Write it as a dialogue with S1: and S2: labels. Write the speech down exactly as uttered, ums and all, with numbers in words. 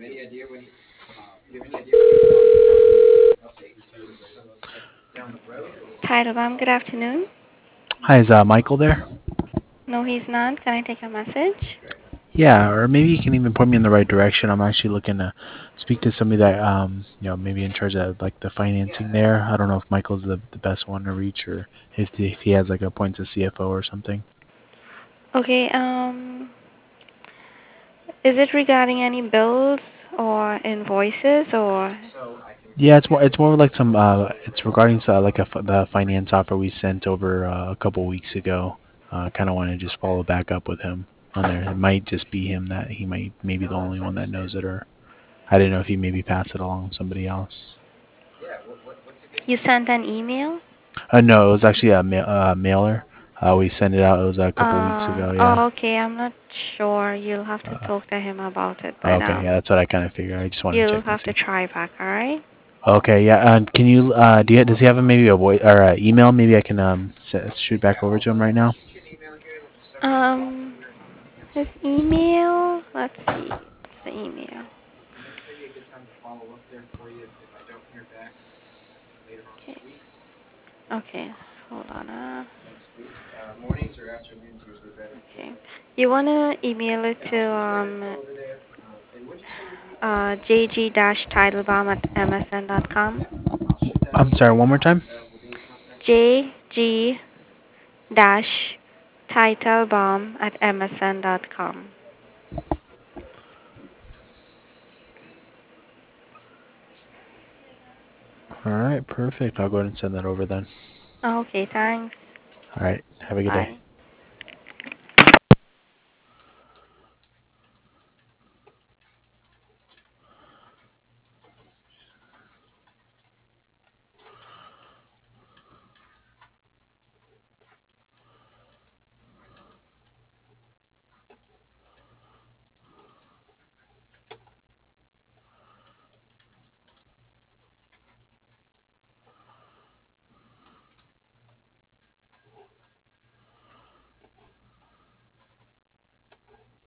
S1: Titlebomb, good afternoon.
S2: Hi, is uh, Michael there?
S1: No, he's not. Can I take a message?
S2: Yeah, or maybe you can even point me in the right direction. I'm actually looking to speak to somebody that, um, you know, maybe in charge of like the financing there. I don't know if Michael's the, the best one to reach, or if the, if he has like a point to C F O or something.
S1: Okay, um, is it regarding any bills or invoices or?
S2: Yeah, it's more it's more like some uh, it's regarding uh, like a f- the finance offer we sent over uh, a couple weeks ago. Uh, kind of want to just follow back up with him on there. It might just be him that he might maybe the only one that knows it, or I didn't know if he maybe passed it along to somebody else.
S1: You sent an email?
S2: Uh, no, it was actually a ma- uh, mailer. Uh, we sent it out. It was a couple weeks
S1: Uh,
S2: ago. Yeah.
S1: oh, okay, I'm not sure. You'll have to
S2: Uh,
S1: talk to him about it, but
S2: okay. Yeah,
S1: um,
S2: that's what I kind of figured. I just wanted to
S1: you'll
S2: check and
S1: have to
S2: see.
S1: try back, alright?
S2: Okay. Yeah. Uh, can you? Uh, do you, does he have a, maybe a voice or uh, email? Maybe I can um s- shoot back over to him right now.
S1: Um, his email, let's see, what's the email? Okay, okay, hold on. Uh, okay, you wanna email it to um uh jg-titlebaum at msn dot com.
S2: I'm sorry. One more time.
S1: jg-titlebaum at msn dot com.
S2: All right. Perfect. I'll go ahead and send that over then.
S1: Okay, thanks.
S2: All right. Have a good day.
S1: Bye.